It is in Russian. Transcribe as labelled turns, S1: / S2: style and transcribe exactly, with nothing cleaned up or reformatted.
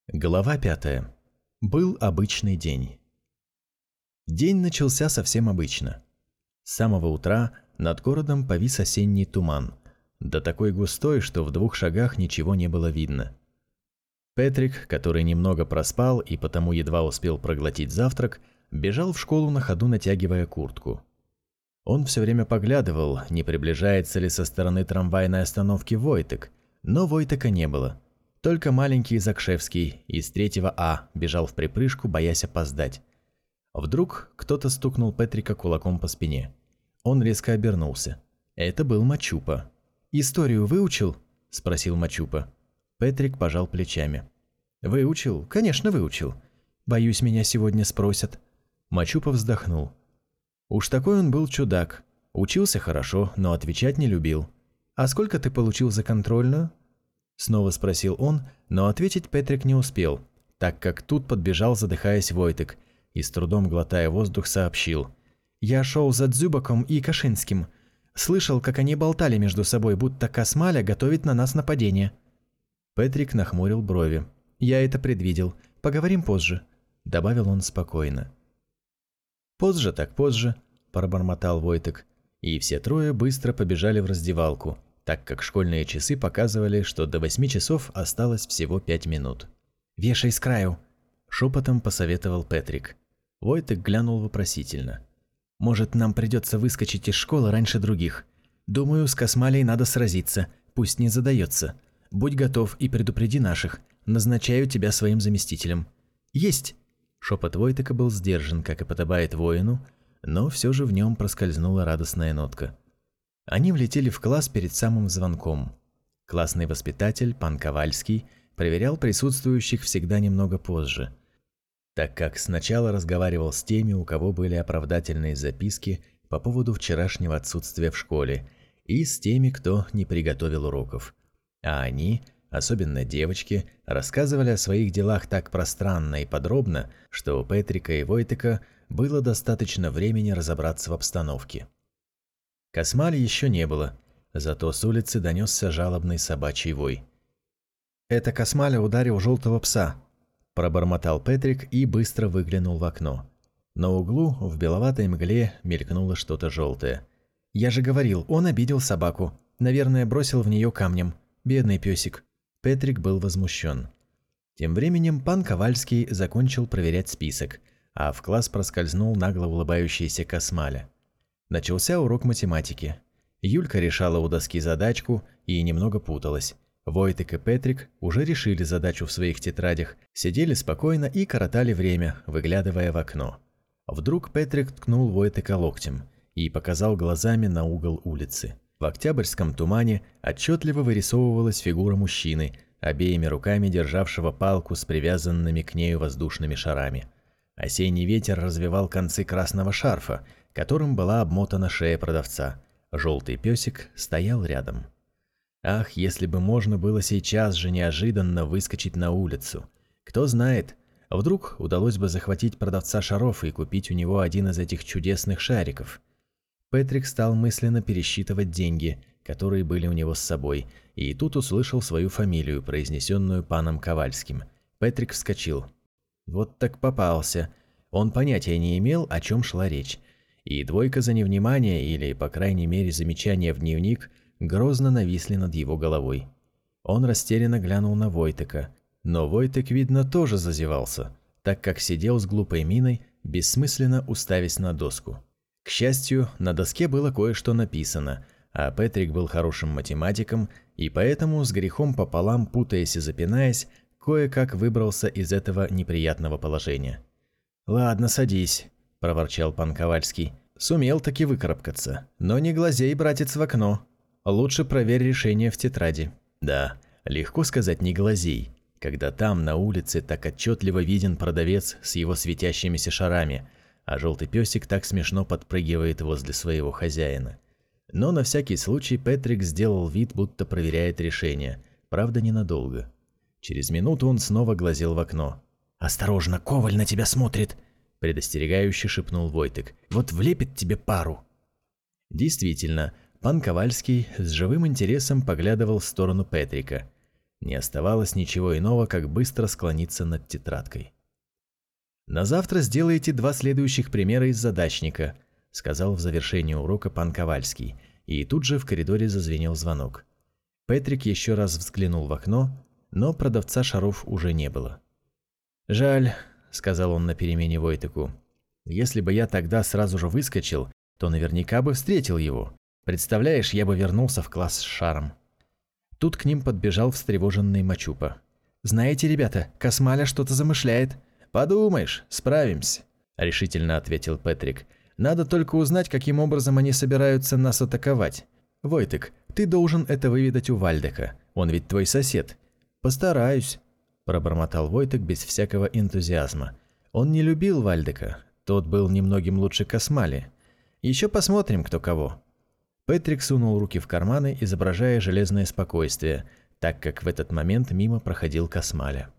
S1: Глава пятая. Был обычный день. День начался совсем обычно. С самого утра над городом повис осенний туман, да такой густой, что в двух шагах ничего не было видно. Петрик, который немного проспал и потому едва успел проглотить завтрак, бежал в школу на ходу, натягивая куртку. Он все время поглядывал, не приближается ли со стороны трамвайной остановки Войтек, но Войтека не было. Только маленький Закшевский из третьего А бежал в припрыжку, боясь опоздать. Вдруг кто-то стукнул Петрика кулаком по спине. Он резко обернулся. Это был Мачупа. «Историю выучил?» – спросил Мачупа. Петрик пожал плечами. «Выучил? Конечно, выучил. Боюсь, меня сегодня спросят». Мачупа вздохнул. Уж такой он был чудак. Учился хорошо, но отвечать не любил. «А сколько ты получил за контрольную?» Снова спросил он, но ответить Петрик не успел, так как тут подбежал, задыхаясь, Войтек и с трудом глотая воздух сообщил. «Я шел за Дзюбаком и Кашинским. Слышал, как они болтали между собой, будто Касмаля готовит на нас нападение». Петрик нахмурил брови. «Я это предвидел. Поговорим позже», – добавил он спокойно. «Позже так позже», – пробормотал Войтек, и все трое быстро побежали в раздевалку, так как школьные часы показывали, что до восьми часов осталось всего пять минут. «Вешай с краю», – шепотом посоветовал Петрик. Войтек глянул вопросительно. «Может, нам придется выскочить из школы раньше других. Думаю, с Касмалей надо сразиться, пусть не задается. Будь готов и предупреди наших. Назначаю тебя своим заместителем». «Есть!» Шепот Войтека был сдержан, как и подобает воину, но все же в нем проскользнула радостная нотка. Они влетели в класс перед самым звонком. Классный воспитатель, пан Ковальский, проверял присутствующих всегда немного позже, так как сначала разговаривал с теми, у кого были оправдательные записки по поводу вчерашнего отсутствия в школе, и с теми, кто не приготовил уроков. А они, особенно девочки, рассказывали о своих делах так пространно и подробно, что у Петрика и Войтека было достаточно времени разобраться в обстановке. Касмали еще не было, зато с улицы донесся жалобный собачий вой. «Это Касмаля ударил желтого пса», – пробормотал Петрик и быстро выглянул в окно. На углу в беловатой мгле мелькнуло что-то желтое. «Я же говорил, он обидел собаку. Наверное, бросил в нее камнем. Бедный песик». Петрик был возмущен. Тем временем пан Ковальский закончил проверять список, а в класс проскользнул нагло улыбающийся Касмаля. Начался урок математики. Юлька решала у доски задачку и немного путалась. Войтек и Петрик уже решили задачу в своих тетрадях, сидели спокойно и коротали время, выглядывая в окно. Вдруг Петрик ткнул Войтека локтем и показал глазами на угол улицы. В октябрьском тумане отчетливо вырисовывалась фигура мужчины, обеими руками державшего палку с привязанными к нею воздушными шарами. Осенний ветер развевал концы красного шарфа, которым была обмотана шея продавца. Желтый песик стоял рядом. Ах, если бы можно было сейчас же неожиданно выскочить на улицу. Кто знает, вдруг удалось бы захватить продавца шаров и купить у него один из этих чудесных шариков. Петрик стал мысленно пересчитывать деньги, которые были у него с собой, и тут услышал свою фамилию, произнесенную паном Ковальским. Петрик вскочил. Вот так попался. Он понятия не имел, о чем шла речь. И двойка за невнимание, или, по крайней мере, замечание в дневник, грозно нависли над его головой. Он растерянно глянул на Войтека, но Войтек, видно, тоже зазевался, так как сидел с глупой миной, бессмысленно уставясь на доску. К счастью, на доске было кое-что написано, а Петрик был хорошим математиком, и поэтому, с грехом пополам, путаясь и запинаясь, кое-как выбрался из этого неприятного положения. «Ладно, садись», – проворчал пан Ковальский. «Сумел таки выкарабкаться. Но не глазей, братец, в окно. Лучше проверь решение в тетради». Да, легко сказать «не глазей», когда там, на улице, так отчетливо виден продавец с его светящимися шарами, а желтый песик так смешно подпрыгивает возле своего хозяина. Но на всякий случай Петрик сделал вид, будто проверяет решение, правда ненадолго. Через минуту он снова глазел в окно. «Осторожно, Коваль на тебя смотрит!» – предостерегающе шепнул Войтек. «Вот влепит тебе пару!» Действительно, пан Ковальский с живым интересом поглядывал в сторону Петрика. Не оставалось ничего иного, как быстро склониться над тетрадкой. «На завтра сделайте два следующих примера из задачника», — сказал в завершении урока пан Ковальский, и тут же в коридоре зазвенел звонок. Петрик еще раз взглянул в окно, но продавца шаров уже не было. «Жаль», — сказал он на перемене Войтеку. «Если бы я тогда сразу же выскочил, то наверняка бы встретил его. Представляешь, я бы вернулся в класс с шаром». Тут к ним подбежал встревоженный Мачупа. «Знаете, ребята, Космаля что-то замышляет». «Подумаешь, справимся», – решительно ответил Петрик. «Надо только узнать, каким образом они собираются нас атаковать. Войтек, ты должен это выведать у Вальдека. Он ведь твой сосед». «Постараюсь», – пробормотал Войтек без всякого энтузиазма. Он не любил Вальдека. Тот был немногим лучше Космали. «Еще посмотрим, кто кого». Петрик сунул руки в карманы, изображая железное спокойствие, так как в этот момент мимо проходил Космаля.